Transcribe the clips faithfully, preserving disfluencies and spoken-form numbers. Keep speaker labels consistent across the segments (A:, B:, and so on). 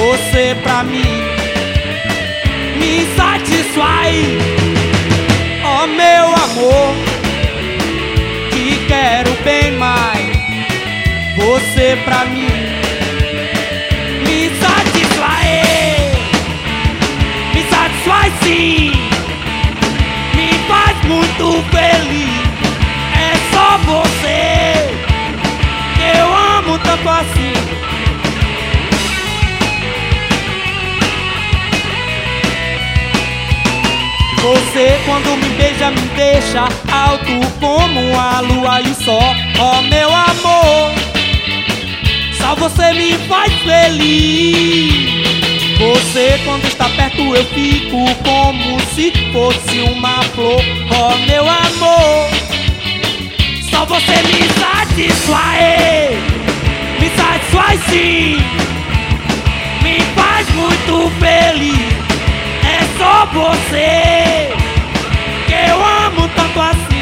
A: Você pra mim me satisfaz, ó meu amor, que quero bem mais. Você pra mim me satisfaz, me satisfaz sim, me faz muito feliz. É só você que eu amo tanto assim. Você quando me beija me deixa alto como a lua e o sol. Ó meu amor, só você me faz feliz. Você quando está perto eu fico como se fosse uma flor. Ó meu amor, só você me satisfaz, me satisfaz sim, me faz muito feliz. É só você que eu amo tanto assim.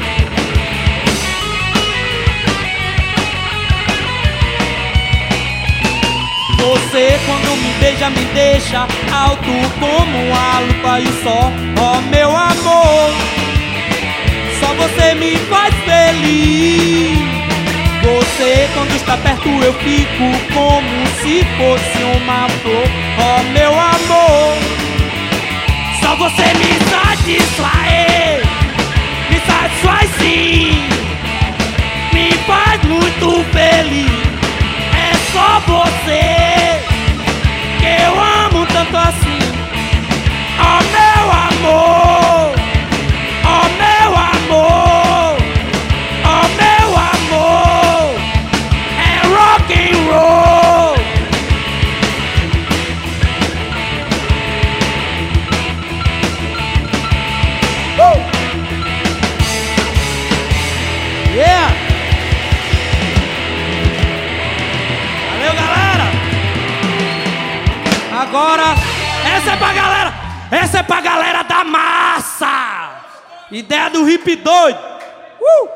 A: Você quando me beija me deixa alto como a lua e o sol. Ó meu amor, só você me faz feliz. Você quando está perto eu fico como se fosse uma flor. Ó meu amor, só você me satisfaz, me satisfaz sim, me faz muito feliz. É só você que eu amo tanto assim. Ó meu amor, ó meu amor, ó meu amor, é rock and roll. Uh! Yeah! Valeu, galera! Agora, essa é pra galera, essa é pra galera da massa! Ideia do hip doido! Uh!